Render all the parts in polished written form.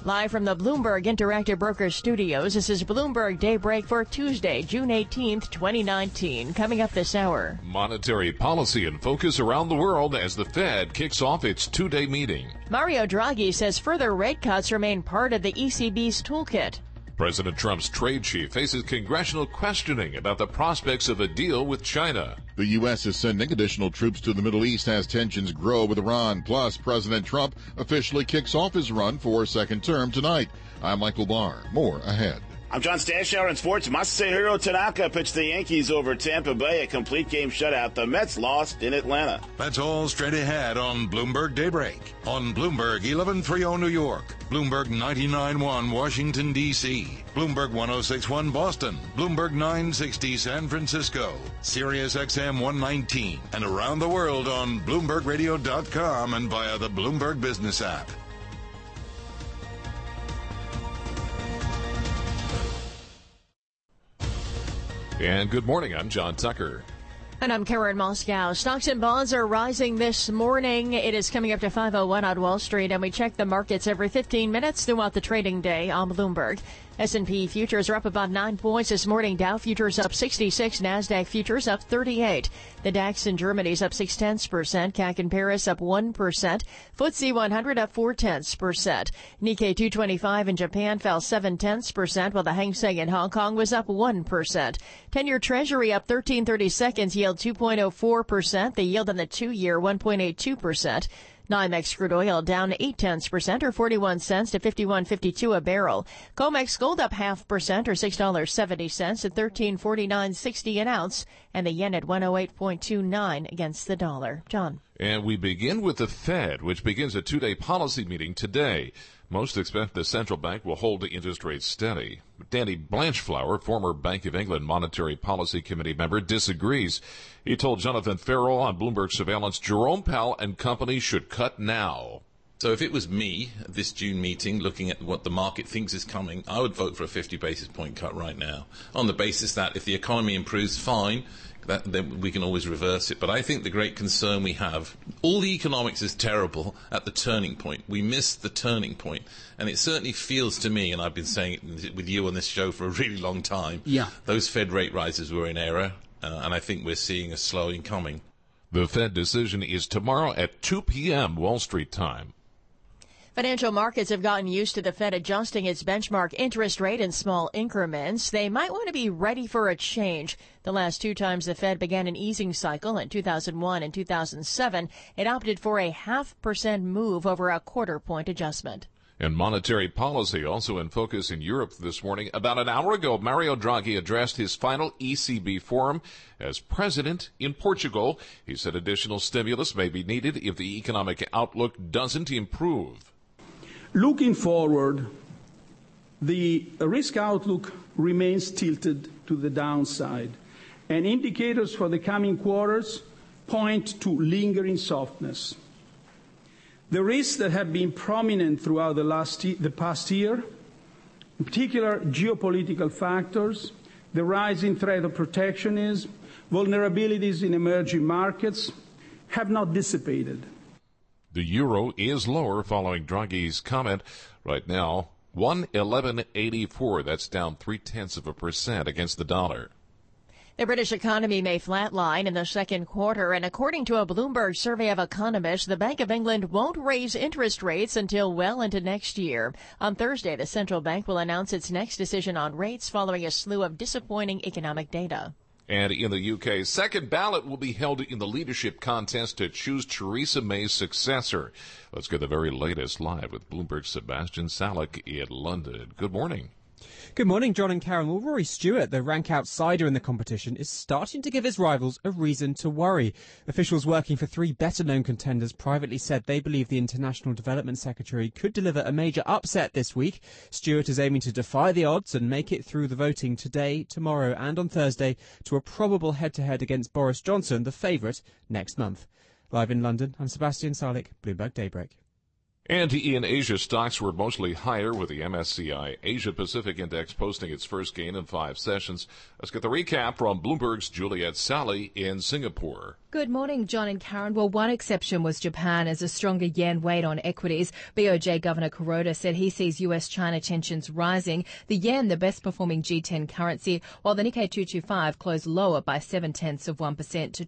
Live from the Bloomberg Interactive Brokers Studios, this is Bloomberg Daybreak for Tuesday, June 18th, 2019. Coming up this hour. Monetary policy in focus around the world as the Fed kicks off its two-day meeting. Mario Draghi says further rate cuts remain part of the ECB's toolkit. President Trump's trade chief faces congressional questioning about the prospects of a deal with China. The U.S. is sending additional troops to the Middle East as tensions grow with Iran. Plus, President Trump officially kicks off his run for a second term tonight. I'm Michael Barr. More ahead. I'm John Stashower in sports. Masahiro Tanaka pitched the Yankees over Tampa Bay, a complete game shutout. The Mets lost in Atlanta. That's all straight ahead on Bloomberg Daybreak. On Bloomberg 1130 New York, Bloomberg 99.1 Washington, D.C., Bloomberg 106.1 Boston, Bloomberg 960 San Francisco, Sirius XM 119, and around the world on BloombergRadio.com and via the Bloomberg Business app. And good morning, I'm John Tucker. And I'm Karen Moscow. Stocks and bonds are rising this morning. It is coming up to 5:01 on Wall Street, and we check the markets every 15 minutes throughout the trading day on Bloomberg. S&P futures are up about 9 points this morning. Dow futures up 66. NASDAQ futures up 38. The DAX in Germany is up 0.6%. CAC in Paris up 1%. FTSE 100 up 0.4%. Nikkei 225 in Japan fell 0.7%, while the Hang Seng in Hong Kong was up 1%. 10-year Treasury up 13.30 seconds, yield 2.04%. The yield on the 2-year 1.82%. NYMEX crude oil down 0.8% or 41 cents to 51.52 a barrel. COMEX gold up 0.5% or $6.70 at 13.49.60 an ounce, and the yen at 108.29 against the dollar. John. And we begin with the Fed, which begins a two-day policy meeting today. Most expect the central bank will hold the interest rates steady. Danny Blanchflower, former Bank of England Monetary Policy Committee member, disagrees. He told Jonathan Farrell on Bloomberg Surveillance Jerome Powell and company should cut now. So if it was me at this June meeting, looking at what the market thinks is coming, I would vote for a 50 basis point cut right now, on the basis that if the economy improves, fine, then we can always reverse it. But I think the great concern we have, all the economics is terrible at the turning point. We missed the turning point. And it certainly feels to me, and I've been saying it with you on this show for a really long time, those Fed rate rises were in error, and I think we're seeing a slowing coming. The Fed decision is tomorrow at 2 p.m. Wall Street time. Financial markets have gotten used to the Fed adjusting its benchmark interest rate in small increments. They might want to be ready for a change. The last two times the Fed began an easing cycle, in 2001 and 2007, it opted for a 0.5% move over a quarter-point adjustment. And monetary policy also in focus in Europe this morning. About an hour ago, Mario Draghi addressed his final ECB forum as president in Portugal. He said additional stimulus may be needed if the economic outlook doesn't improve. Looking forward, the risk outlook remains tilted to the downside, and indicators for the coming quarters point to lingering softness. The risks that have been prominent throughout the past year, in particular geopolitical factors, the rising threat of protectionism, vulnerabilities in emerging markets, have not dissipated. The euro is lower following Draghi's comment. Right now, 1.1184. That's down 0.3% against the dollar. The British economy may flatline in the second quarter, and according to a Bloomberg survey of economists, the Bank of England won't raise interest rates until well into next year. On Thursday, the central bank will announce its next decision on rates following a slew of disappointing economic data. And in the UK, second ballot will be held in the leadership contest to choose Theresa May's successor. Let's get the very latest live with Bloomberg's Sebastian Salek in London. Good morning. Good morning, John and Karen. Well, Rory Stewart, the rank outsider in the competition, is starting to give his rivals a reason to worry. Officials working for three better-known contenders privately said they believe the International Development Secretary could deliver a major upset this week. Stewart is aiming to defy the odds and make it through the voting today, tomorrow and on Thursday to a probable head-to-head against Boris Johnson, the favourite, next month. Live in London, I'm Sebastian Salek, Bloomberg Daybreak. And in Asia, stocks were mostly higher with the MSCI Asia Pacific Index posting its first gain in 5 sessions. Let's get the recap from Bloomberg's Juliet Sally in Singapore. Good morning, John and Karen. Well, one exception was Japan, as a stronger yen weighed on equities. BOJ Governor Kuroda said he sees US-China tensions rising. The yen, the best-performing G10 currency, while the Nikkei 225 closed lower by 0.7% to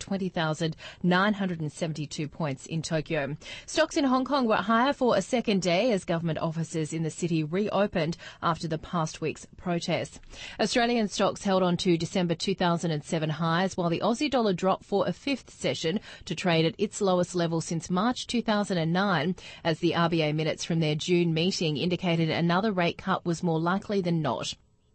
20,972 points in Tokyo. Stocks in Hong Kong were higher for a second day as government offices in the city reopened after the past week's protests. Australian stocks held on to December 2007 highs, while the Aussie dollar dropped for a fifth session to trade at its lowest level since March 2009, as the RBA minutes from their June meeting indicated another rate cut was more likely than not.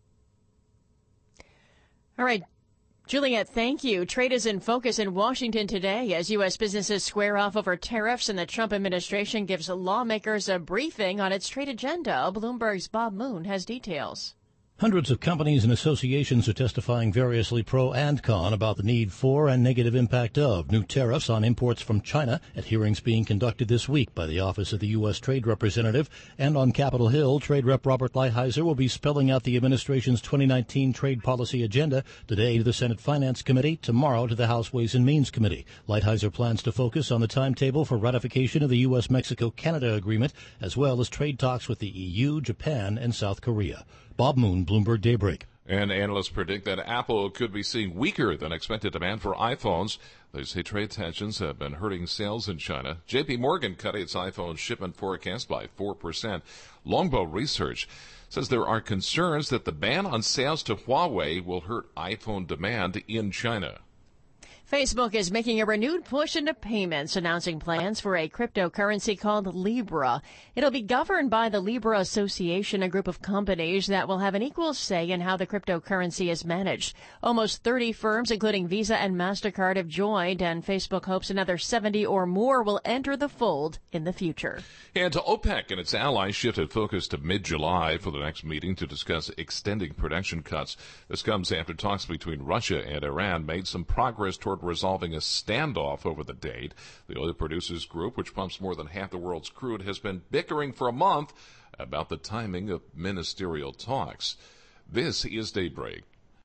All right, Juliet, thank you. Trade is in focus in Washington today as U.S. businesses square off over tariffs, and the Trump administration gives lawmakers a briefing on its trade agenda. Bloomberg's Bob Moon has details. Hundreds of companies and associations are testifying variously pro and con about the need for and negative impact of new tariffs on imports from China at hearings being conducted this week by the Office of the U.S. Trade Representative. And on Capitol Hill, Trade Rep Robert Lighthizer will be spelling out the administration's 2019 trade policy agenda today to the Senate Finance Committee, tomorrow to the House Ways and Means Committee. Lighthizer plans to focus on the timetable for ratification of the U.S.-Mexico-Canada agreement, as well as trade talks with the EU, Japan, and South Korea. Bob Moon, Bloomberg Daybreak. And analysts predict that Apple could be seeing weaker than expected demand for iPhones. They say trade tensions have been hurting sales in China. J.P. Morgan cut its iPhone shipment forecast by 4%. Longbow Research says there are concerns that the ban on sales to Huawei will hurt iPhone demand in China. Facebook is making a renewed push into payments, announcing plans for a cryptocurrency called Libra. It'll be governed by the Libra Association, a group of companies that will have an equal say in how the cryptocurrency is managed. Almost 30 firms, including Visa and MasterCard, have joined, and Facebook hopes another 70 or more will enter the fold in the future. And OPEC and its allies shifted focus to mid-July for the next meeting to discuss extending production cuts. This comes after talks between Russia and Iran made some progress toward resolving a standoff over the date. The oil producers group, which pumps more than half the world's crude, has been bickering for a month about the timing of ministerial talks. This is Daybreak.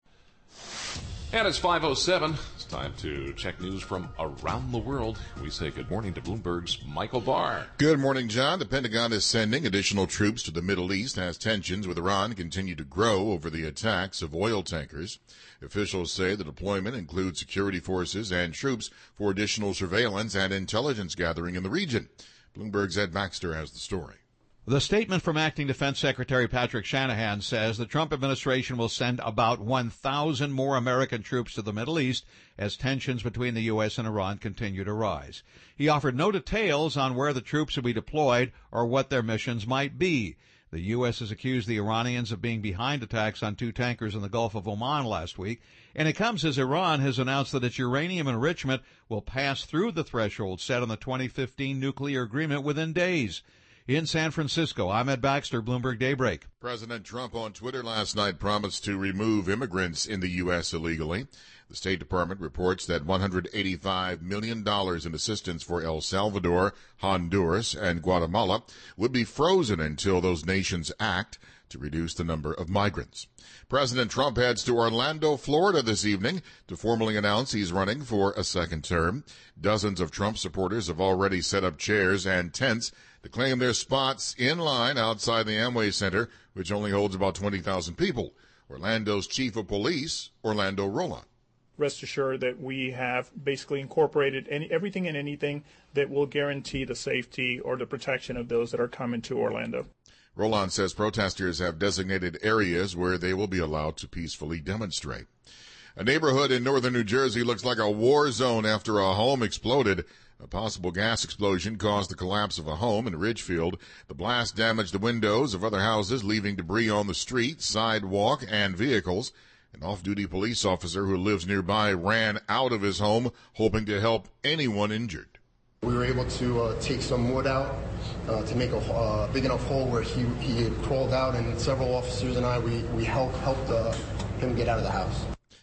And it's 5:07. It's time to check news from around the world. We say good morning to Bloomberg's Michael Barr. Good morning, John. The Pentagon is sending additional troops to the Middle East as tensions with Iran continue to grow over the attacks of oil tankers. Officials say the deployment includes security forces and troops for additional surveillance and intelligence gathering in the region. Bloomberg's Ed Baxter has the story. The statement from Acting Defense Secretary Patrick Shanahan says the Trump administration will send about 1,000 more American troops to the Middle East as tensions between the U.S. and Iran continue to rise. He offered no details on where the troops will be deployed or what their missions might be. The U.S. has accused the Iranians of being behind attacks on two tankers in the Gulf of Oman last week, and it comes as Iran has announced that its uranium enrichment will pass through the threshold set in the 2015 nuclear agreement within days. In San Francisco, I'm Ed Baxter, Bloomberg Daybreak. President Trump on Twitter last night promised to remove immigrants in the U.S. illegally. The State Department reports that $185 million in assistance for El Salvador, Honduras, and Guatemala would be frozen until those nations act to reduce the number of migrants. President Trump heads to Orlando, Florida this evening to formally announce he's running for a second term. Dozens of Trump supporters have already set up chairs and tents to claim their spots in line outside the Amway Center, which only holds about 20,000 people. Orlando's chief of police, Orlando Roland. Rest assured that we have basically incorporated everything and anything that will guarantee the safety or the protection of those that are coming to Orlando. Roland says protesters have designated areas where they will be allowed to peacefully demonstrate. A neighborhood in northern New Jersey looks like a war zone after a home exploded. A possible gas explosion caused the collapse of a home in Ridgefield. The blast damaged the windows of other houses, leaving debris on the street, sidewalk, and vehicles. An off-duty police officer who lives nearby ran out of his home, hoping to help anyone injured. We were able to take some wood out to make a big enough hole where he had crawled out, and several officers and I, we helped him get out of the house.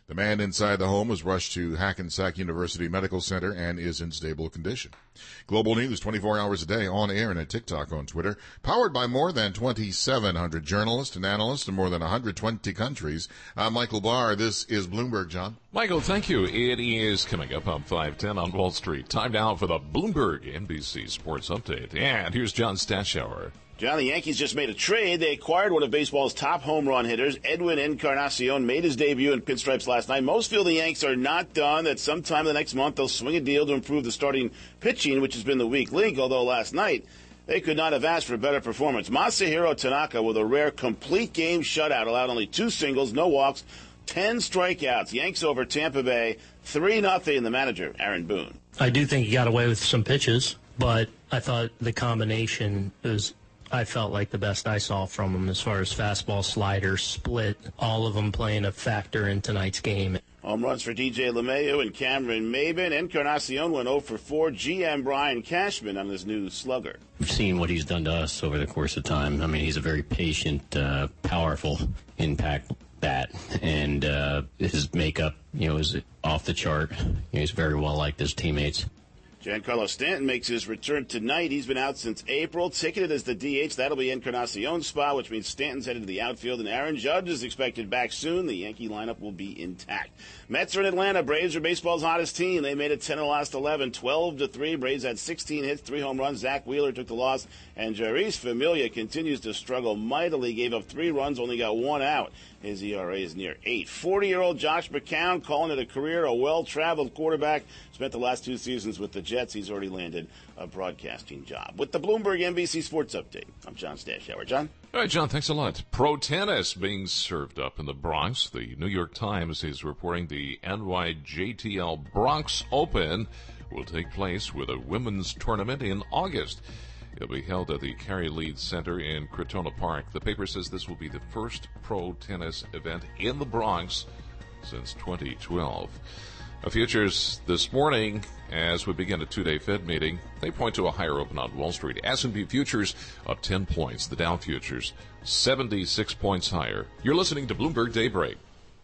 The man inside the home was rushed to Hackensack University Medical Center and is in stable condition. Global News 24 hours a day on air and at TikTok, on Twitter. Powered by more than 2,700 journalists and analysts in more than 120 countries. I'm Michael Barr. This is Bloomberg, John. Michael, thank you. It is coming up on 5:10 on Wall Street. Time now for the Bloomberg NBC Sports Update. And here's John Stashower. John, the Yankees just made a trade. They acquired one of baseball's top home run hitters. Edwin Encarnacion made his debut in pinstripes last night. Most feel the Yanks are not done, that sometime in the next month they'll swing a deal to improve the starting pitching, which has been the weak link, although last night they could not have asked for a better performance. Masahiro Tanaka with a rare complete game shutout, allowed only 2 singles, no walks, 10 strikeouts. Yanks over Tampa Bay, 3-0. The manager, Aaron Boone. I do think he got away with some pitches, but I thought the combination was, I felt like, the best I saw from him as far as fastball, slider, split, all of them playing a factor in tonight's game. Home runs for DJ LeMahieu and Cameron Maybin. Encarnacion went 0 for 4. GM Brian Cashman on his new slugger. We've seen what he's done to us over the course of time. I mean, he's a very patient, powerful impact bat, and his makeup, is off the chart. He's very well liked his teammates. Giancarlo Stanton makes his return tonight. He's been out since April, ticketed as the DH. That'll be Encarnacion's spot, which means Stanton's headed to the outfield, and Aaron Judge is expected back soon. The Yankee lineup will be intact. Mets are in Atlanta. Braves are baseball's hottest team. They made it 10 in the last 11, 12-3. Braves had 16 hits, 3 home runs. Zach Wheeler took the loss, and Jeurys Familia continues to struggle mightily. Gave up 3 runs, only got 1 out. His ERA is near 8. 40-year-old Josh McCown, calling it a career, a well-traveled quarterback. Spent the last 2 seasons with the Jets. He's already landed a broadcasting job. With the Bloomberg NBC Sports Update, I'm John Stashower. John? All right, John, thanks a lot. Pro tennis being served up in the Bronx. The New York Times is reporting the NYJTL Bronx Open will take place with a women's tournament in August. It'll be held at the Carrie Leeds Center in Crotona Park. The paper says this will be the first pro tennis event in the Bronx since 2012. Futures this morning, as we begin a 2-day Fed meeting, they point to a higher open on Wall Street. S&P futures up 10 points. The Dow futures 76 points higher. You're listening to Bloomberg Daybreak.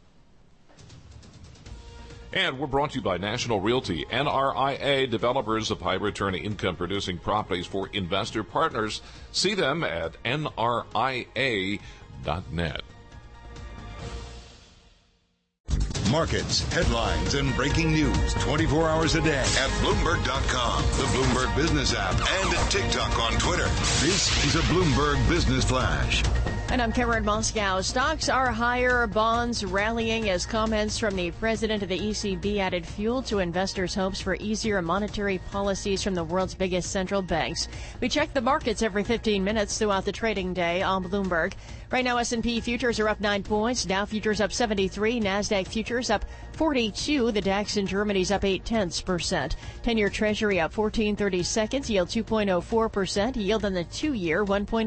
And we're brought to you by National Realty, NRIA, developers of high-return income-producing properties for investor partners. See them at nria.net. Markets, headlines, and breaking news 24 hours a day at Bloomberg.com, the Bloomberg Business app, and at TikTok on Twitter. This is a Bloomberg Business Flash. And I'm Karen Moscow. Stocks are higher, bonds rallying as comments from the president of the ECB added fuel to investors' hopes for easier monetary policies from the world's biggest central banks. We check the markets every 15 minutes throughout the trading day on Bloomberg. Right now, S&P futures are up 9 points. Dow futures up 73. NASDAQ futures up 42. The DAX in Germany's up 0.8%. 10-year Treasury up 14.30 seconds. Yield 2.04%. Yield on the 2-year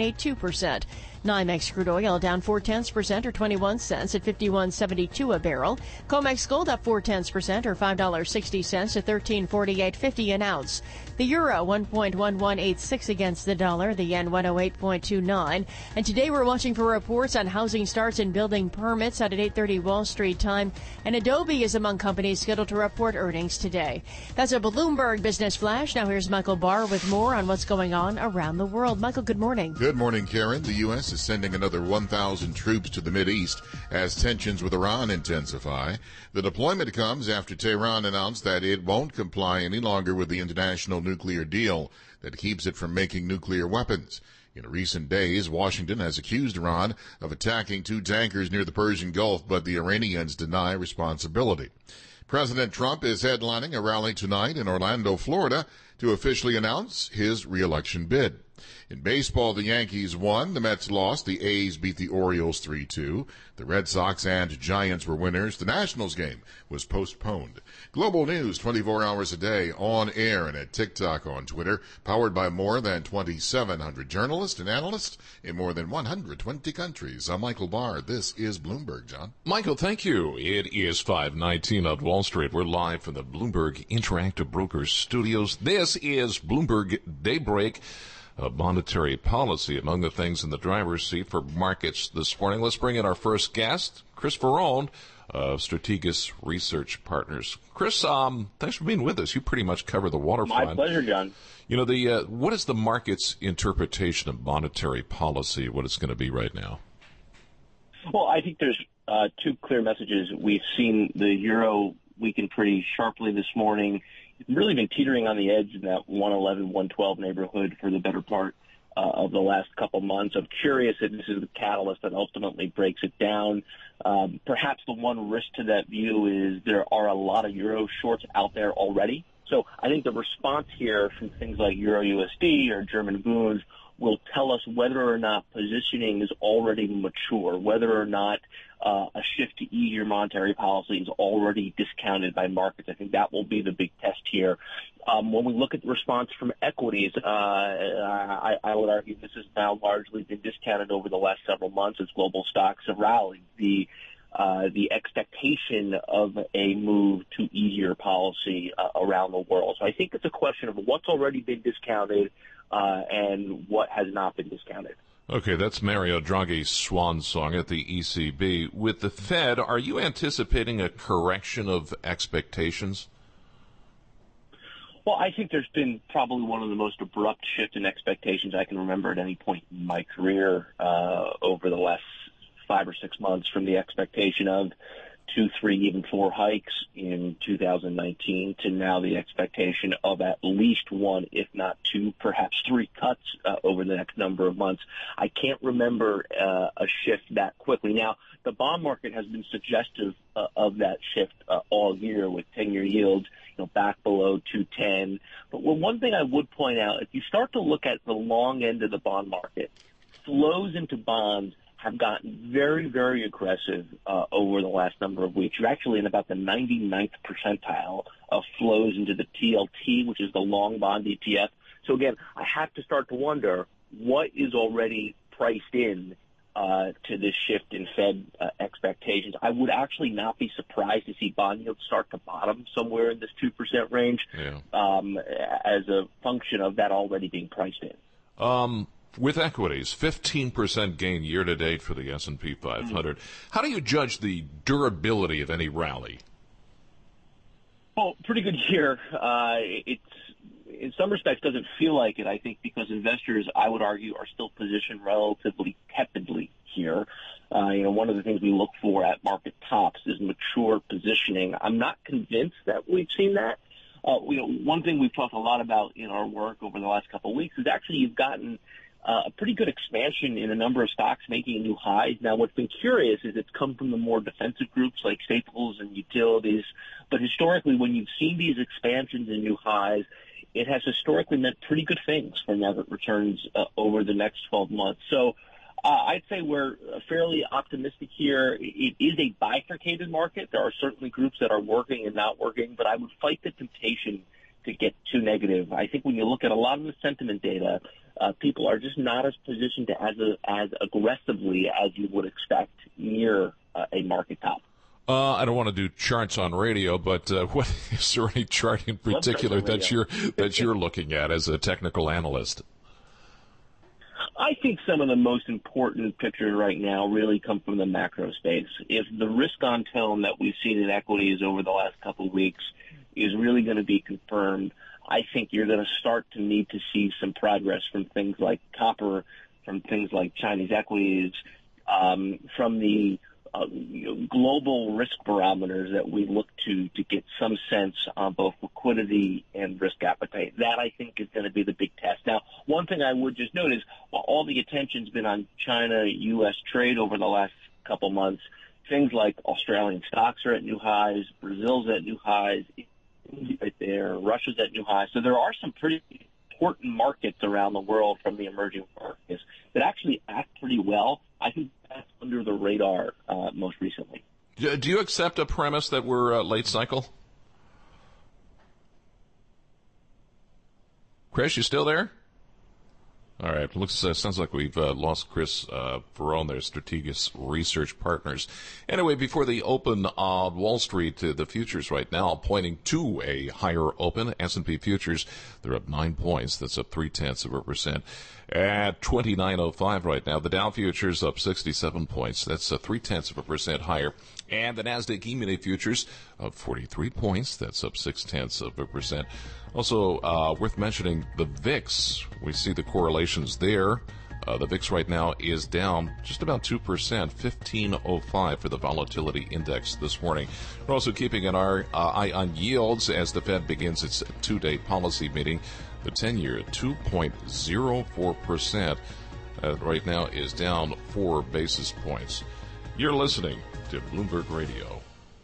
1.82%. NYMEX crude oil down 0.4% or 21 cents at $51.72 a barrel. COMEX gold up 0.4% or $5.60 to $13.4850 an ounce. The euro 1.1186 against the dollar. The yen 108.29. And today we're watching for reports on housing starts and building permits out at 8:30 Wall Street time. And Adobe is among companies scheduled to report earnings today. That's a Bloomberg Business Flash. Now here's Michael Barr with more on what's going on around the world. Michael, good morning. Good morning, Karen. The U.S. is sending another 1,000 troops to the Mideast as tensions with Iran intensify. The deployment comes after Tehran announced that it won't comply any longer with the international nuclear deal that keeps it from making nuclear weapons. In recent days, Washington has accused Iran of attacking 2 tankers near the Persian Gulf, but the Iranians deny responsibility. President Trump is headlining a rally tonight in Orlando, Florida, to officially announce his re-election bid. In baseball, the Yankees won, the Mets lost, the A's beat the Orioles 3-2. The Red Sox and Giants were winners. The Nationals game was postponed. Global News 24 hours a day on air and at TikTok, on Twitter, powered by more than 2,700 journalists and analysts in more than 120 countries. I'm Michael Barr. This is Bloomberg, John. Michael, thank you. It is 5:19 on Wall Street. We're live from the Bloomberg Interactive Brokers studios. This is Bloomberg Daybreak. monetary policy among the things in the driver's seat for markets this morning. Let's bring in our first guest, Chris Verone of Strategas Research Partners. Chris, thanks for being with us. You pretty much cover the waterfront. My pleasure, John. You know, what is the market's interpretation of monetary policy, what it's going to be right now? Well, I think there's two clear messages. We've seen the euro weaken pretty sharply this morning. It's really been teetering on the edge in that 111, 112 neighborhood for the better part of the last couple months. I'm curious if this is the catalyst that ultimately breaks it down. Perhaps the one risk to that view is there are a lot of euro shorts out there already. So I think the response here from things like Euro USD or German Bunds will tell us whether or not positioning is already mature, whether or not a shift to easier monetary policy is already discounted by markets. I think that will be the big test here. When we look at the response from equities, I would argue this has now largely been discounted over the last several months as global stocks have rallied. The expectation of a move to easier policy around the world. So I think it's a question of what's already been discounted and what has not been discounted. Okay, that's Mario Draghi's swan song at the ECB. With the Fed, are you anticipating a correction of expectations? Well, I think there's been probably one of the most abrupt shifts in expectations I can remember at any point in my career over the last 5 or 6 months, from the expectation of 2, 3, even 4 hikes in 2019 to now the expectation of at least 1, if not 2, perhaps 3 cuts over the next number of months. I can't remember a shift that quickly. Now, the bond market has been suggestive of that shift all year, with 10-year yields back below 210. But one thing I would point out, if you start to look at the long end of the bond market, flows into bonds have gotten very, very aggressive over the last number of weeks. You're actually in about the 99th percentile of flows into the TLT, which is the long bond ETF. So again, I have to start to wonder what is already priced in to this shift in Fed expectations. I would actually not be surprised to see bond yields start to bottom somewhere in this 2% range as a function of that already being priced in. With equities, 15% gain year-to-date for the S&P 500. How do you judge the durability of any rally? Well, pretty good year. It's in some respects doesn't feel like it, I think, because investors, I would argue, are still positioned relatively tepidly here. One of the things we look for at market tops is mature positioning. I'm not convinced that we've seen that. One thing we've talked a lot about in our work over the last couple of weeks is actually you've gotten a pretty good expansion in a number of stocks making new highs. Now, what's been curious is it's come from the more defensive groups like staples and utilities. But historically, when you've seen these expansions and new highs, it has historically meant pretty good things for market returns over the next 12 months. So I'd say we're fairly optimistic here. It is a bifurcated market. There are certainly groups that are working and not working, but I would fight the temptation to get too negative. I think when you look at a lot of the sentiment data, people are just not as positioned as aggressively as you would expect near a market top. I don't want to do charts on radio, but what is there any chart in particular that you're looking at as a technical analyst? I think some of the most important pictures right now really come from the macro space. If the risk-on tone that we've seen in equities over the last couple of weeks is really going to be confirmed, I think you're going to start to need to see some progress from things like copper, from things like Chinese equities, from the global risk barometers that we look to get some sense on both liquidity and risk appetite. That, I think, is going to be the big test. Now, one thing I would just note is while all the attention's been on China-U.S. trade over the last couple months, things like Australian stocks are at new highs, Brazil's at new highs, right there, Russia's at new highs. So there are some pretty important markets around the world from the emerging markets that actually act pretty well. I think that's under the radar most recently. Do you accept a premise that we're late cycle? Chris, you still there? All right. Sounds like we've lost Chris Ferrone, their Strategas Research Partners. Anyway, before the open on Wall Street, the futures right now pointing to a higher open. S&P futures, they're up 9 points. That's up 0.3%. At 29.05 right now, the Dow futures up 67 points. That's 0.3% higher. And the Nasdaq E-mini futures up 43 points. That's up 0.6%. Also, worth mentioning the VIX. We see the correlations there. The VIX right now is down just about 2%, 15.05 for the volatility index this morning. We're also keeping an eye on yields as the Fed begins its two-day policy meeting. The 10-year at 2.04% right now is down 4 basis points. You're listening to Bloomberg Radio.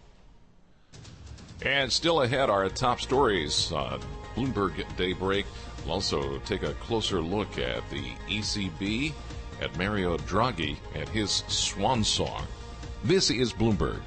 And still ahead, our top stories on Bloomberg Daybreak. We'll also take a closer look at the ECB, at Mario Draghi, and his swan song. This is Bloomberg.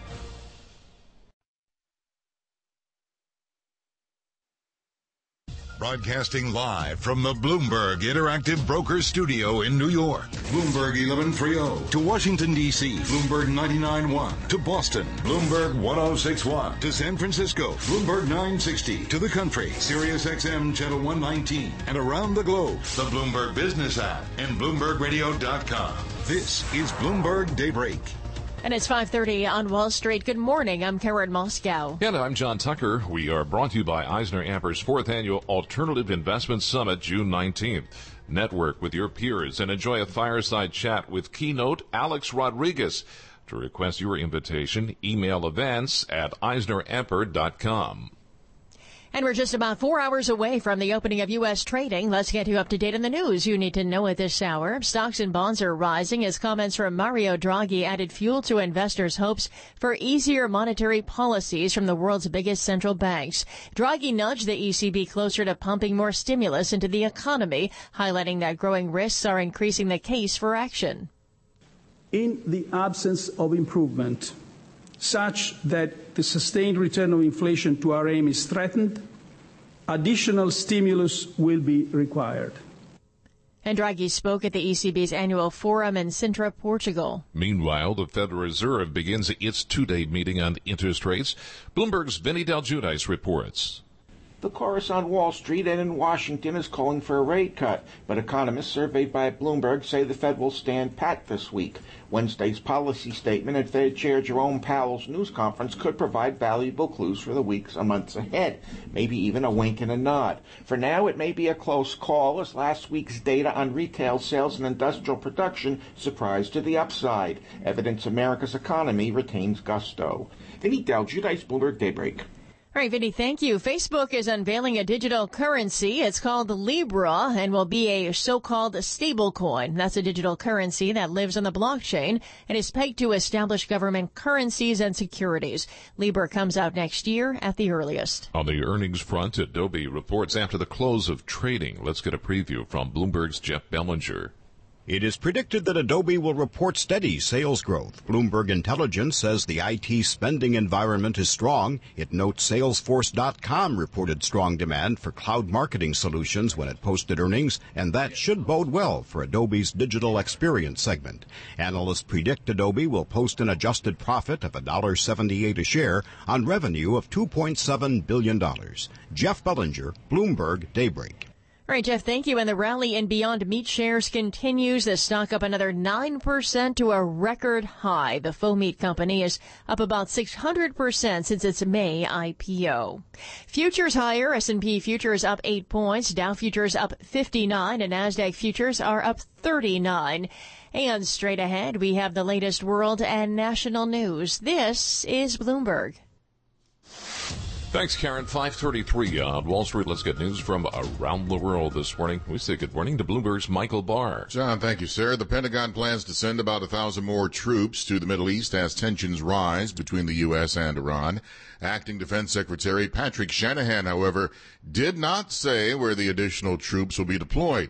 Broadcasting live from the Bloomberg Interactive Brokers Studio in New York. Bloomberg 1130. To Washington, D.C. Bloomberg 99.1. To Boston. Bloomberg 106.1. To San Francisco. Bloomberg 960. To the country. Sirius XM Channel 119. And around the globe. The Bloomberg Business app and BloombergRadio.com. This is Bloomberg Daybreak. And it's 5:30 on Wall Street. Good morning. I'm Karen Moscow. And I'm John Tucker. We are brought to you by EisnerAmper's 4th Annual Alternative Investment Summit, June 19th. Network with your peers and enjoy a fireside chat with keynote Alex Rodriguez. To request your invitation, email events@EisnerAmper.com. And we're just about 4 hours away from the opening of U.S. trading. Let's get you up to date on the news you need to know at this hour. Stocks and bonds are rising as comments from Mario Draghi added fuel to investors' hopes for easier monetary policies from the world's biggest central banks. Draghi nudged the ECB closer to pumping more stimulus into the economy, highlighting that growing risks are increasing the case for action. In the absence of improvement, such that the sustained return of inflation to our aim is threatened, additional stimulus will be required. And Draghi spoke at the ECB's annual forum in Sintra, Portugal. Meanwhile, the Federal Reserve begins its two-day meeting on interest rates. Bloomberg's Vinny Del Giudice reports. The chorus on Wall Street and in Washington is calling for a rate cut, but economists surveyed by Bloomberg say the Fed will stand pat this week. Wednesday's policy statement at Fed Chair Jerome Powell's news conference could provide valuable clues for the weeks and months ahead, maybe even a wink and a nod. For now, it may be a close call, as last week's data on retail sales and industrial production surprised to the upside. Evidence America's economy retains gusto. Vinny Del Giudice, Bloomberg Daybreak. All right, Vinny, thank you. Facebook is unveiling a digital currency. It's called Libra and will be a so-called stablecoin. That's a digital currency that lives on the blockchain and is pegged to established government currencies and securities. Libra comes out next year at the earliest. On the earnings front, Adobe reports after the close of trading. Let's get a preview from Bloomberg's Jeff Bellinger. It is predicted that Adobe will report steady sales growth. Bloomberg Intelligence says the IT spending environment is strong. It notes Salesforce.com reported strong demand for cloud marketing solutions when it posted earnings, and that should bode well for Adobe's digital experience segment. Analysts predict Adobe will post an adjusted profit of $1.78 a share on revenue of $2.7 billion. Jeff Bellinger, Bloomberg Daybreak. All right, Jeff, thank you. And the rally in Beyond Meat shares continues. The stock up another 9% to a record high. The faux meat company is up about 600% since its May IPO. Futures higher. S&P futures up 8 points. Dow futures up 59 and NASDAQ futures are up 39. And straight ahead, we have the latest world and national news. This is Bloomberg. Thanks, Karen. 5:33 on Wall Street. Let's get news from around the world this morning. We say good morning to Bloomberg's Michael Barr. John, thank you, sir. The Pentagon plans to send about 1,000 more troops to the Middle East as tensions rise between the U.S. and Iran. Acting Defense Secretary Patrick Shanahan, however, did not say where the additional troops will be deployed.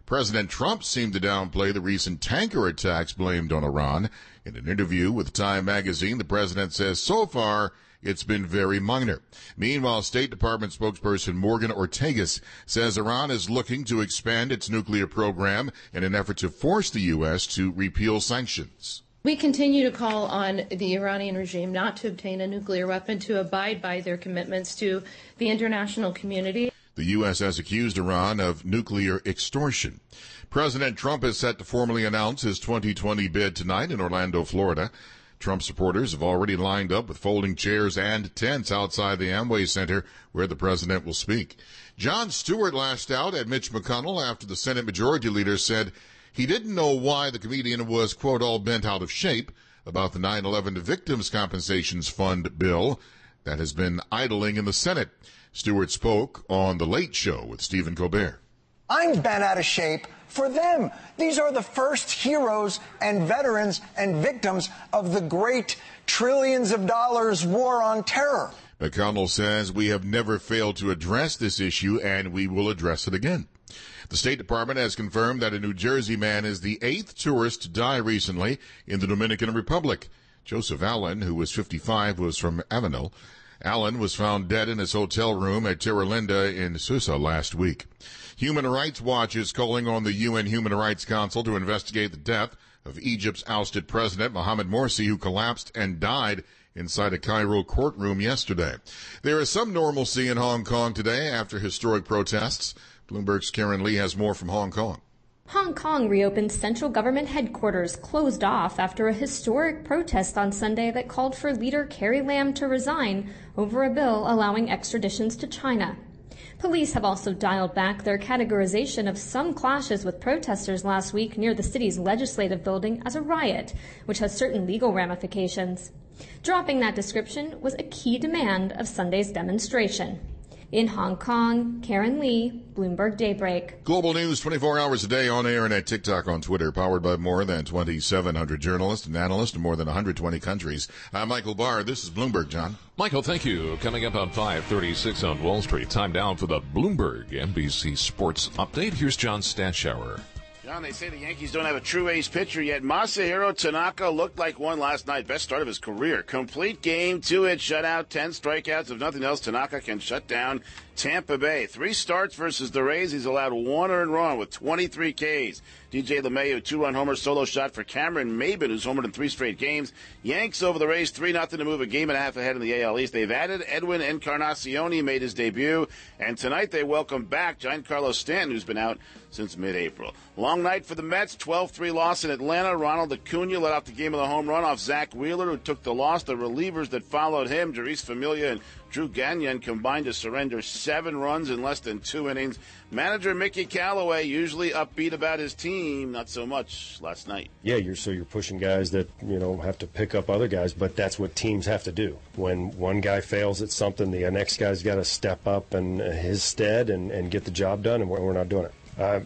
President Trump seemed to downplay the recent tanker attacks blamed on Iran. In an interview with Time magazine, the president says so far it's been very minor. Meanwhile, State Department spokesperson Morgan Ortagus says Iran is looking to expand its nuclear program in an effort to force the U.S. to repeal sanctions. We continue to call on the Iranian regime not to obtain a nuclear weapon, to abide by their commitments to the international community. The U.S. has accused Iran of nuclear extortion. President Trump is set to formally announce his 2020 bid tonight in Orlando, Florida. Trump supporters have already lined up with folding chairs and tents outside the Amway Center where the president will speak. Jon Stewart lashed out at Mitch McConnell after the Senate Majority Leader said he didn't know why the comedian was, quote, all bent out of shape about the 9/11 Victims Compensations Fund bill that has been idling in the Senate. Stewart spoke on The Late Show with Stephen Colbert. I'm bent out of shape for them. These are the first heroes and veterans and victims of the great trillions of dollars war on terror. McConnell says we have never failed to address this issue and we will address it again. The State Department has confirmed that a New Jersey man is the 8th tourist to die recently in the Dominican Republic. Joseph Allen, who was 55, was from Avenel. Allen was found dead in his hotel room at Terra Linda in Susa last week. Human Rights Watch is calling on the UN Human Rights Council to investigate the death of Egypt's ousted president, Mohamed Morsi, who collapsed and died inside a Cairo courtroom yesterday. There is some normalcy in Hong Kong today after historic protests. Bloomberg's Karen Lee has more from Hong Kong. Hong Kong reopened central government headquarters closed off after a historic protest on Sunday that called for leader Carrie Lam to resign over a bill allowing extraditions to China. Police have also dialed back their categorization of some clashes with protesters last week near the city's legislative building as a riot, which has certain legal ramifications. Dropping that description was a key demand of Sunday's demonstration. In Hong Kong, Karen Lee, Bloomberg Daybreak. Global news 24 hours a day on air and at TikTok, on Twitter, powered by more than 2,700 journalists and analysts in more than 120 countries. I'm Michael Barr. This is Bloomberg, John. Michael, thank you. Coming up on 5:36 on Wall Street. Time down for the Bloomberg NBC Sports Update. Here's John Stashower. John, they say the Yankees don't have a true ace pitcher yet. Masahiro Tanaka looked like one last night. Best start of his career. Complete game, 2-hit shutout, 10 strikeouts. If nothing else, Tanaka can shut down Tampa Bay. 3 starts versus the Rays. He's allowed 1 earned run with 23 Ks. DJ LeMahieu, 2-run homer solo shot for Cameron Maybin, who's homered in 3 straight games. Yanks over the Rays 3-0 to move a game and a half ahead in the AL East. They've added Edwin Encarnacion, made his debut. And tonight they welcome back Giancarlo Stanton, who's been out since mid-April. Long night for the Mets, 12-3 loss in Atlanta. Ronald Acuna let out the game of the home run off Zach Wheeler, who took the loss. The relievers that followed him, Jeurys Familia and Drew Gagnon, combined to surrender 7 runs in less than 2 innings. Manager Mickey Callaway, usually upbeat about his team, not so much last night. Yeah, you're pushing guys that, have to pick up other guys, but that's what teams have to do. When one guy fails at something, the next guy's got to step up in his stead and get the job done, and we're not doing it.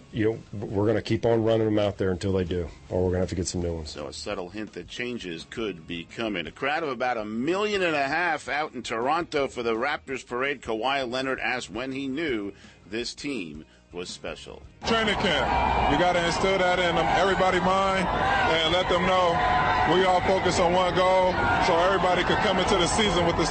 We're going to keep on running them out there until they do, or we're going to have to get some new ones. So a subtle hint that changes could be coming. A crowd of about 1.5 million out in Toronto for the Raptors parade. Kawhi Leonard asked when he knew this team was special. Training camp. You got to instill that in them, everybody's mind, and let them know we all focus on one goal, so everybody could come into the season with the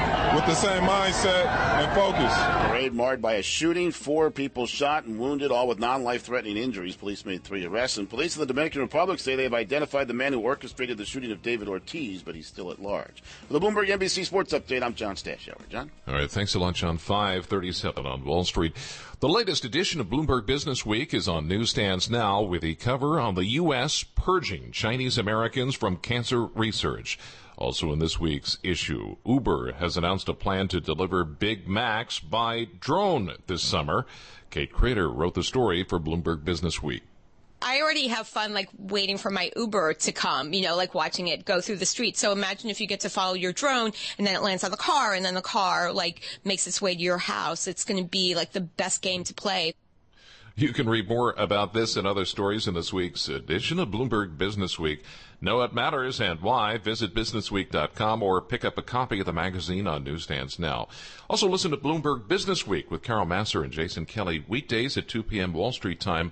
same mindset and focus. Parade marred by a shooting, 4 people shot and wounded, all with non-life-threatening injuries. Police made 3 arrests, and police in the Dominican Republic say they have identified the man who orchestrated the shooting of David Ortiz, but he's still at large. For the Bloomberg NBC Sports Update, I'm John Stashower. John? All right, thanks a lot, John. 5:37 on Wall Street. The latest edition of Bloomberg Business Week is on newsstands now with a cover on the U.S. purging Chinese Americans from cancer research. Also in this week's issue, Uber has announced a plan to deliver Big Macs by drone this summer. Kate Crater wrote the story for Bloomberg Business Week. I already have fun, waiting for my Uber to come, watching it go through the street. So imagine if you get to follow your drone and then it lands on the car and then the car, makes its way to your house. It's going to be, the best game to play. You can read more about this and other stories in this week's edition of Bloomberg Business Week. Know what matters and why. Visit businessweek.com or pick up a copy of the magazine on newsstands now. Also listen to Bloomberg Business Week with Carol Massar and Jason Kelly weekdays at 2 p.m. Wall Street time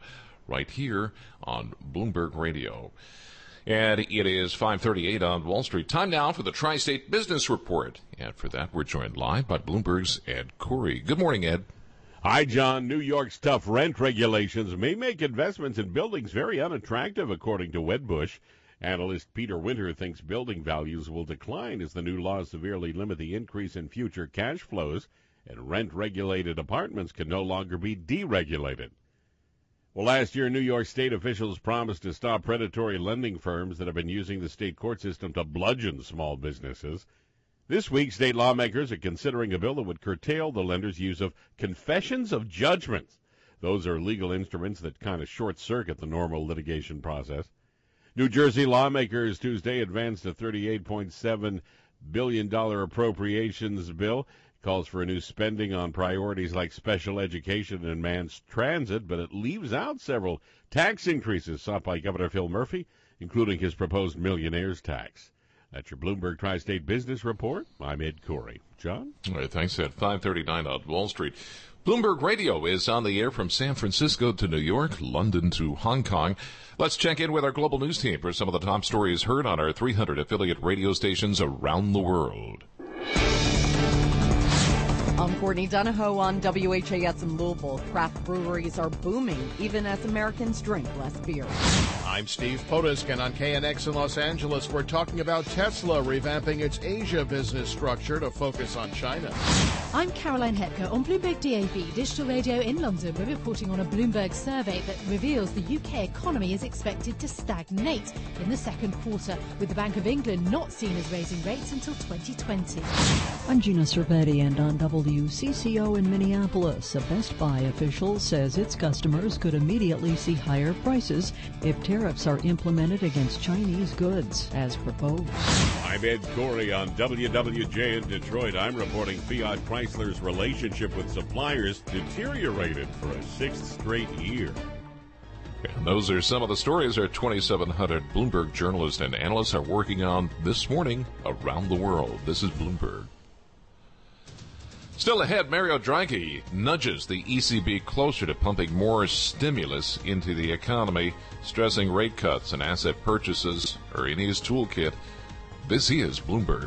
right here on Bloomberg Radio. And it is 5:38 on Wall Street. Time now for the Tri-State Business Report. And for that, we're joined live by Bloomberg's Ed Corey. Good morning, Ed. Hi, John. New York's tough rent regulations may make investments in buildings very unattractive, according to Wedbush. Analyst Peter Winter thinks building values will decline as the new laws severely limit the increase in future cash flows, and rent-regulated apartments can no longer be deregulated. Well, last year, New York State officials promised to stop predatory lending firms that have been using the state court system to bludgeon small businesses. This week, state lawmakers are considering a bill that would curtail the lenders' use of confessions of judgments. Those are legal instruments that kind of short-circuit the normal litigation process. New Jersey lawmakers Tuesday advanced a $38.7 billion appropriations bill. It calls for a new spending on priorities like special education and mass transit, but it leaves out several tax increases sought by Governor Phil Murphy, including his proposed millionaire's tax. That's your Bloomberg Tri-State Business Report. I'm Ed Corey. John? All right, thanks, Ed. 5:39 on Wall Street. Bloomberg Radio is on the air from San Francisco to New York, London to Hong Kong. Let's check in with our global news team for some of the top stories heard on our 300 affiliate radio stations around the world. I'm Courtney Donahoe on WHAS in Louisville. Craft breweries are booming, even as Americans drink less beer. I'm Steve Potusk, and on KNX in Los Angeles, we're talking about Tesla revamping its Asia business structure to focus on China. I'm Caroline Hepker on Bloomberg DAB Digital Radio in London. We're reporting on a Bloomberg survey that reveals the UK economy is expected to stagnate in the second quarter, with the Bank of England not seen as raising rates until 2020. I'm Gina Cervetti, and on WCCO in Minneapolis, a Best Buy official says its customers could immediately see higher prices if tariffs are implemented against Chinese goods, as proposed. I'm Ed Corey on WWJ in Detroit. I'm reporting Fiat Chrysler's relationship with suppliers deteriorated for a sixth straight year. And those are some of the stories our 2,700 Bloomberg journalists and analysts are working on this morning around the world. This is Bloomberg. Still ahead, Mario Draghi nudges the ECB closer to pumping more stimulus into the economy, stressing rate cuts and asset purchases are in his toolkit. This is Bloomberg.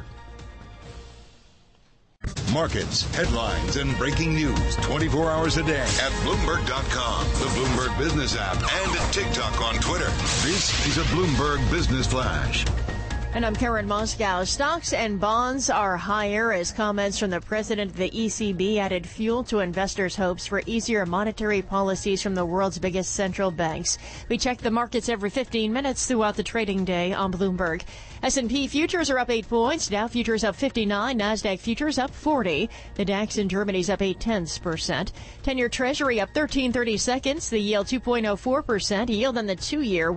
Markets, headlines, and breaking news 24 hours a day at Bloomberg.com, the Bloomberg Business app, and TikTok on Twitter. This is a Bloomberg Business Flash. And I'm Karen Moscow. Stocks and bonds are higher as comments from the president of the ECB added fuel to investors' hopes for easier monetary policies from the world's biggest central banks. We check the markets every 15 minutes throughout the trading day on Bloomberg. S&P futures are up 8 points. Dow futures up 59. NASDAQ futures up 40. The DAX in Germany's up 0.8%. 10-year Treasury up 13.30 seconds. The yield 2.04%. Yield on the 2-year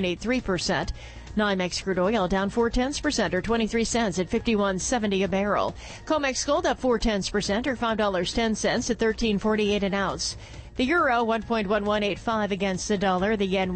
1.83%. NYMEX crude oil down 0.4% or 23 cents at $51.70 a barrel. COMEX gold up 0.4% or $5.10 at $13.48 an ounce. The euro 1.1185 against the dollar, the yen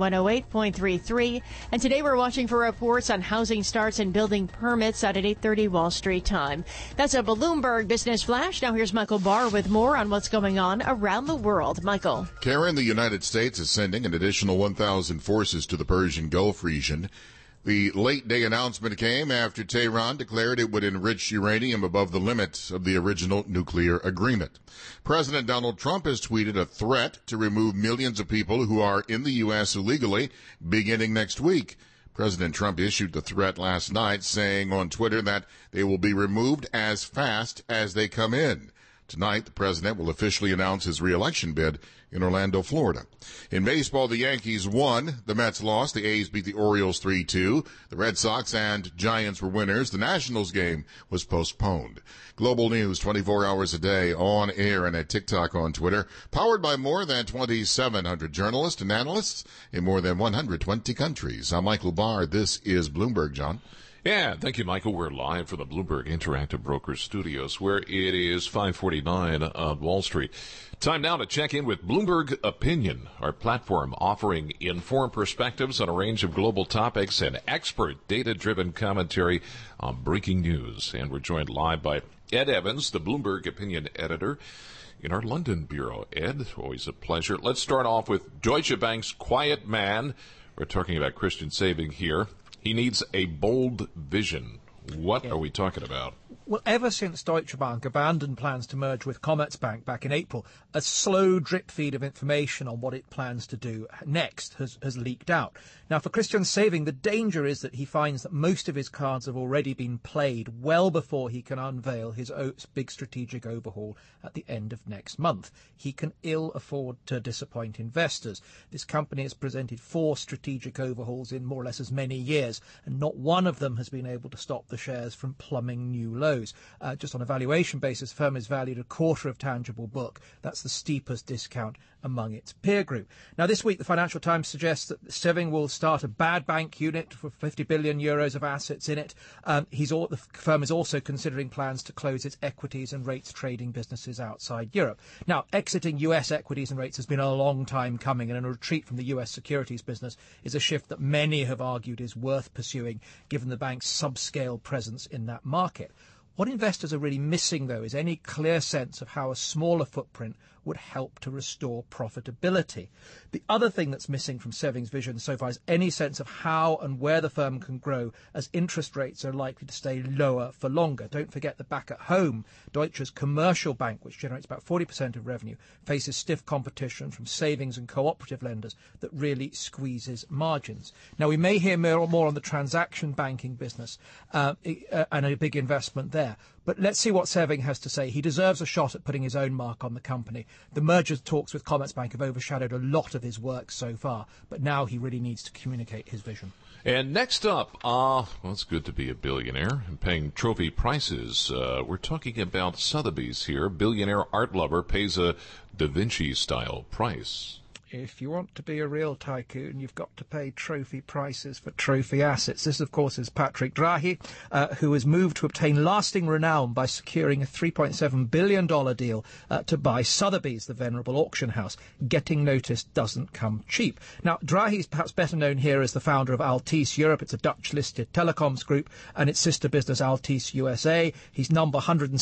108.33. And today we're watching for reports on housing starts and building permits out at 8:30 Wall Street time. That's a Bloomberg Business Flash. Now here's Michael Barr with more on what's going on around the world. Michael. Karen, the United States is sending an additional 1,000 forces to the Persian Gulf region. The late-day announcement came after Tehran declared it would enrich uranium above the limits of the original nuclear agreement. President Donald Trump has tweeted a threat to remove millions of people who are in the U.S. illegally beginning next week. President Trump issued the threat last night, saying on Twitter that they will be removed as fast as they come in. Tonight, the president will officially announce his re-election bid in Orlando, Florida. In baseball, the Yankees won. The Mets lost. The A's beat the Orioles 3-2. The Red Sox and Giants were winners. The Nationals game was postponed. Global news 24 hours a day on air and at TikTok on Twitter. Powered by more than 2,700 journalists and analysts in more than 120 countries. I'm Michael Barr. This is Bloomberg, John. Yeah, thank you, Michael. We're live from the Bloomberg Interactive Brokers Studios, where it is 5:49 on Wall Street. Time now to check in with Bloomberg Opinion, our platform offering informed perspectives on a range of global topics and expert data-driven commentary on breaking news. And we're joined live by Ed Evans, the Bloomberg Opinion editor. in our London bureau. Ed, always a pleasure. Let's start off with Deutsche Bank's quiet man. We're talking about Christian Sewing here. He needs a bold vision. What are we talking about? Well, ever since Deutsche Bank abandoned plans to merge with Commerzbank back in April, a slow drip feed of information on what it plans to do next has leaked out. Now, for Christian Sewing, the danger is that he finds that most of his cards have already been played well before he can unveil his big strategic overhaul at the end of next month. He can ill afford to disappoint investors. This company has presented 4 strategic overhauls in more or less as many years, and not one of them has been able to stop the shares from plumbing new lows. Just on a valuation basis, the firm is valued a quarter of tangible book. That's the steepest discount among its peer group. Now, this week, the Financial Times suggests that Sewing will start a bad bank unit for 50 billion euros of assets in it. The firm is also considering plans to close its equities and rates trading businesses outside Europe. Now, exiting US equities and rates has been a long time coming, and a retreat from the US securities business is a shift that many have argued is worth pursuing, given the bank's subscale presence in that market. What investors are really missing, though, is any clear sense of how a smaller footprint would help to restore profitability. The other thing that's missing from Sewing's vision so far is any sense of how and where the firm can grow as interest rates are likely to stay lower for longer. Don't forget that back at home, Deutsche's commercial bank, which generates about 40% of revenue, faces stiff competition from savings and cooperative lenders that really squeezes margins. Now, we may hear more on the transaction banking business and a big investment there. But let's see what Sewing has to say. He deserves a shot at putting his own mark on the company. The merger talks with Commerzbank have overshadowed a lot of his work so far, but now he really needs to communicate his vision. And next up, it's good to be a billionaire and paying trophy prices. We're talking about Sotheby's here. Billionaire art lover pays a Da Vinci-style price. If you want to be a real tycoon, you've got to pay trophy prices for trophy assets. This, of course, is Patrick Drahi, who has moved to obtain lasting renown by securing a $3.7 billion deal to buy Sotheby's, the venerable auction house. Getting noticed doesn't come cheap. Now, Drahi is perhaps better known here as the founder of Altice Europe. It's a Dutch-listed telecoms group, and its sister business Altice USA. He's number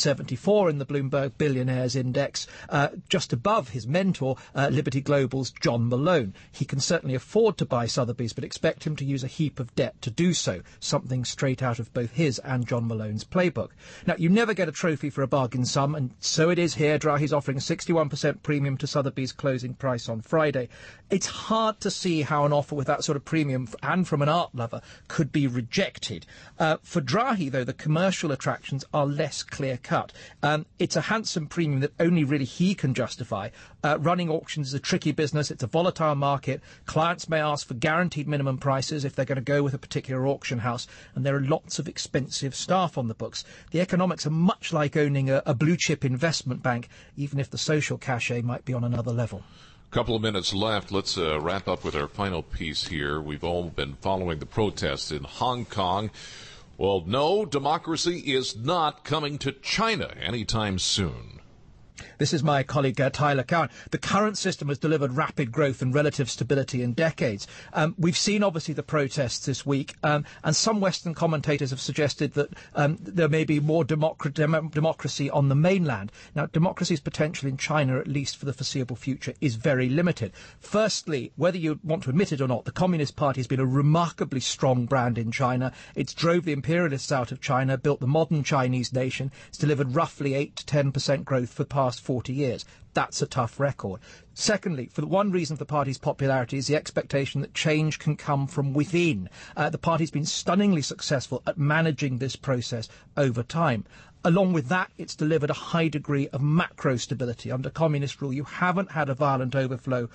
174 in the Bloomberg Billionaires Index, just above his mentor, Liberty Global's John Malone. He can certainly afford to buy Sotheby's, but expect him to use a heap of debt to do so, something straight out of both his and John Malone's playbook. Now, you never get a trophy for a bargain sum, and so it is here. Drahi's offering a 61% premium to Sotheby's closing price on Friday. It's hard to see how an offer with that sort of premium, and from an art lover, could be rejected. For Drahi, though, the commercial attractions are less clear-cut. It's a handsome premium that only really he can justify. Running auctions is a tricky business. It's a volatile market. Clients may ask for guaranteed minimum prices if they're going to go with a particular auction house, and there are lots of expensive staff on the books. The economics are much like owning a blue-chip investment bank, even if the social cachet might be on another level. Couple of minutes left. Let's wrap up with our final piece here. We've all been following the protests in Hong Kong. Well, no, democracy is not coming to China anytime soon. This is my colleague Tyler Cowan. The current system has delivered rapid growth and relative stability in decades. We've seen, obviously, the protests this week, and some Western commentators have suggested that there may be more democracy on the mainland. Now, democracy's potential in China, at least for the foreseeable future, is very limited. Firstly, whether you want to admit it or not, the Communist Party has been a remarkably strong brand in China. It's drove the imperialists out of China, built the modern Chinese nation. It's delivered roughly 8 to 10% growth for the past 40 years. That's a tough record. Secondly, for the one reason for the party's popularity is the expectation that change can come from within. The party's been stunningly successful at managing this process over time. Along with that, it's delivered a high degree of macro stability. Under communist rule, you haven't had a violent overthrow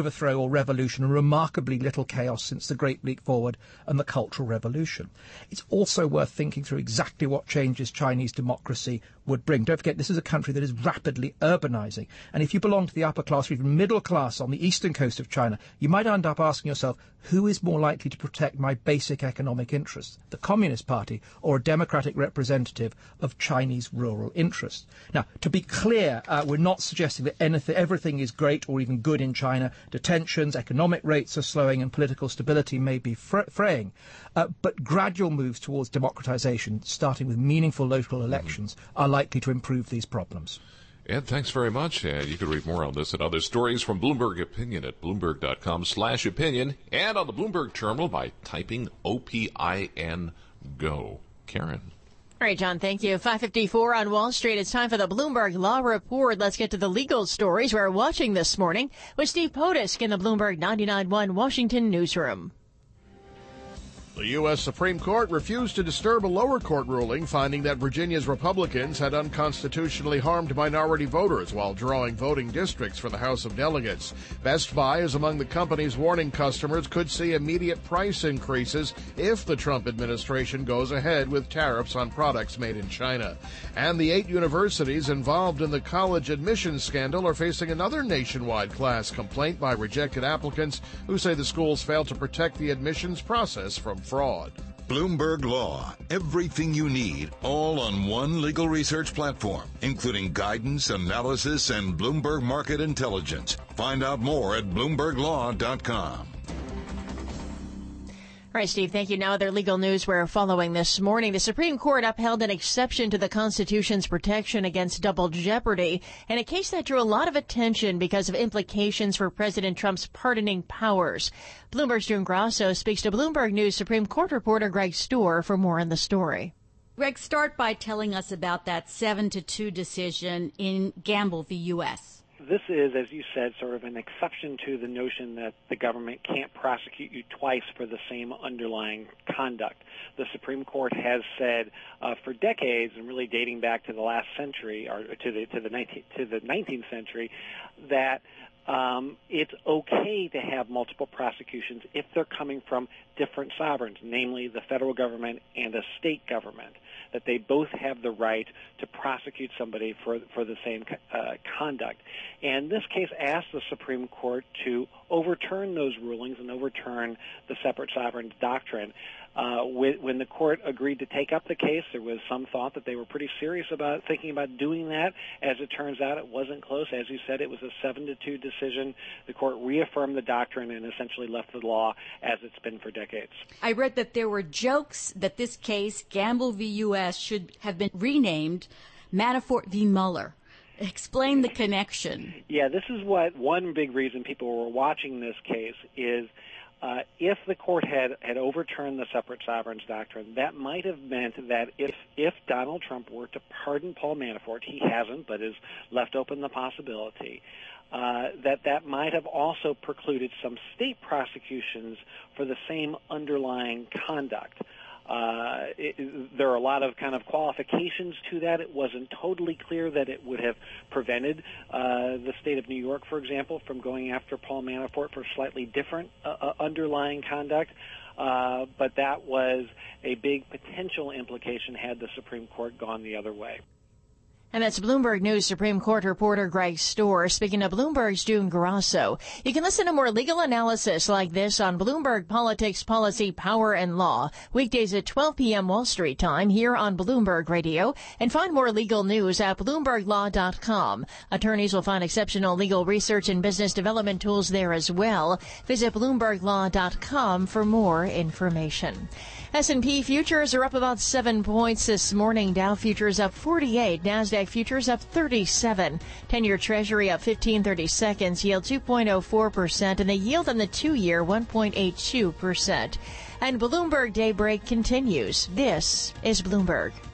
or revolution, and remarkably little chaos since the Great Leap Forward and the Cultural Revolution. It's also worth thinking through exactly what changes Chinese democracy would bring. Don't forget, this is a country that is rapidly urbanizing. And if you belong to the upper class or even middle class on the eastern coast of China, you might end up asking yourself, who is more likely to protect my basic economic interests, the Communist Party or a democratic representative of Chinese rural interests? Now, to be clear, we're not suggesting that everything is great or even good in China. Detentions, economic rates are slowing, and political stability may be fraying. But gradual moves towards democratization, starting with meaningful local elections, are likely to improve these problems. Ed, thanks very much. And you can read more on this and other stories from Bloomberg Opinion at Bloomberg.com/opinion and on the Bloomberg terminal by typing OPIN GO. Karen. All right, John, thank you. 5:54 on Wall Street. It's time for the Bloomberg Law Report. Let's get to the legal stories we're watching this morning with Steve Potusk in the Bloomberg 99.1 Washington newsroom. The U.S. Supreme Court refused to disturb a lower court ruling finding that Virginia's Republicans had unconstitutionally harmed minority voters while drawing voting districts for the House of Delegates. Best Buy is among the companies warning customers could see immediate price increases if the Trump administration goes ahead with tariffs on products made in China. And the 8 universities involved in the college admissions scandal are facing another nationwide class complaint by rejected applicants who say the schools failed to protect the admissions process from fraud. Bloomberg Law. Everything you need, all on one legal research platform, including guidance, analysis, and Bloomberg Market Intelligence. Find out more at BloombergLaw.com. All right, Steve, thank you. Now, other legal news we're following this morning. The Supreme Court upheld an exception to the Constitution's protection against double jeopardy in a case that drew a lot of attention because of implications for President Trump's pardoning powers. Bloomberg's June Grasso speaks to Bloomberg News Supreme Court reporter Greg Stohr for more on the story. Greg, start by telling us about that 7-2 decision in Gamble v. U.S. This is, as you said, sort of an exception to the notion that the government can't prosecute you twice for the same underlying conduct. The Supreme Court has said for decades, and really dating back to the last century, or to the 19th century, that it's okay to have multiple prosecutions if they're coming from different sovereigns, namely the federal government and a state government, that they both have the right to prosecute somebody for the same conduct. And this case asked the Supreme Court to overturn those rulings and overturn the separate sovereigns doctrine. When the court agreed to take up the case, there was some thought that they were pretty serious about thinking about doing that. As it turns out, it wasn't close. As you said, it was a 7-2 decision. The court reaffirmed the doctrine and essentially left the law as it's been for decades. I read that there were jokes that this case, Gamble v. U.S., should have been renamed Manafort v. Mueller. Explain the connection. Yeah, this is what one big reason people were watching this case is if the court had overturned the separate sovereigns doctrine, that might have meant that if Donald Trump were to pardon Paul Manafort, he hasn't, but has left open the possibility, that might have also precluded some state prosecutions for the same underlying conduct. There are a lot of kind of qualifications to that. It wasn't totally clear that it would have prevented the state of New York, for example, from going after Paul Manafort for slightly different underlying conduct. But that was a big potential implication had the Supreme Court gone the other way. And that's Bloomberg News Supreme Court reporter Greg Stohr speaking to Bloomberg's June Grasso. You can listen to more legal analysis like this on Bloomberg Politics, Policy, Power, and Law, weekdays at 12 p.m. Wall Street time here on Bloomberg Radio, and find more legal news at BloombergLaw.com. Attorneys will find exceptional legal research and business development tools there as well. Visit BloombergLaw.com for more information. S&P futures are up about 7 points this morning. Dow futures up 48. NASDAQ futures up 37. 10-year Treasury up 15/32, yield 2.04%, and the yield on the 2-year 1.82%. And Bloomberg Daybreak continues. This is Bloomberg.